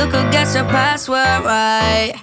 Who could guess your password right?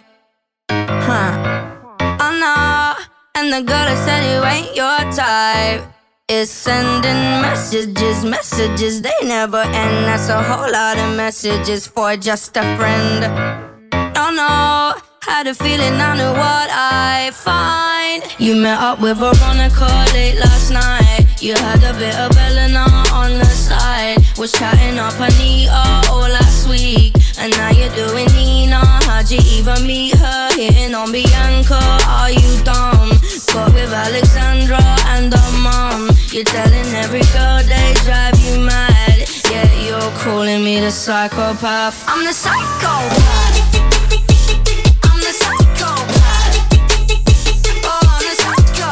Oh no. And the girl that said you ain't your type is sending messages, they never end. That's a whole lot of messages for just a friend. Oh no, had a feeling I knew what I'd find. You met up with Veronica late last night. You had a bit of Elena on the side. Was chatting up Anita all last week, and now you're doing Nina. How'd you even meet her? Hitting on Bianca, are you dumb? Got with Alexandra and her mom. You're telling every girl they drive you mad. Yeah, you're calling me the psychopath. I'm the psychopath. I'm the psychopath. Oh, I'm the psycho.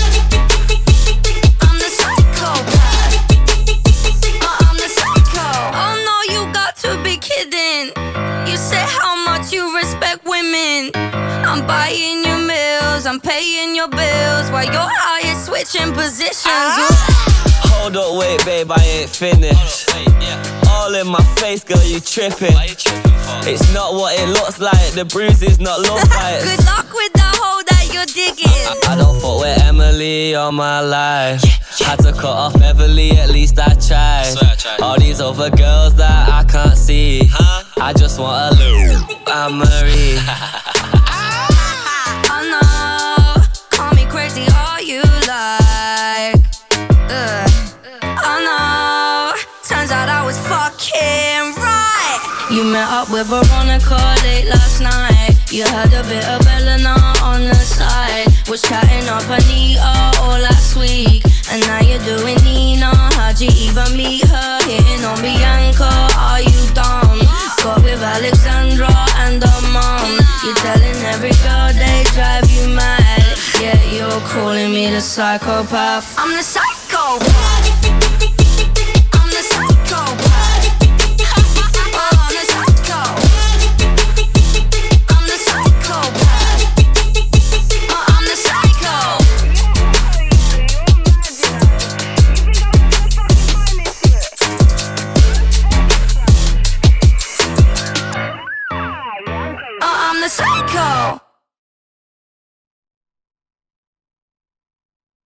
I'm the psychopath. Oh, I'm the psycho. Oh no, you got to be kidding. You say how much you respect women. I'm buying your meals, I'm paying your bills, while you're out here switching positions. Hold up, wait, babe, I ain't finished. All in my face, girl, you tripping. It's not what it looks like, the bruises not love bites. Good luck with the hole that you're digging. I don't fuck with Emily all my life. Had to cut off Beverly, at least I tried. All these other girls that I can't see, I just want a little Anne-Marie. Oh no, call me crazy all you like. Oh no, turns out I was fucking right. You met up with Veronica late last night. You had a bit of Elena on the side. Was chatting up Anita all last week, and now you're doing Nina. How'd you even meet her? Hitting on Bianca, are you dumb? Got with Alexandra and her mom. You're telling every girl they drive you mad. Yeah, you're calling me the psychopath. I'm the psychopath.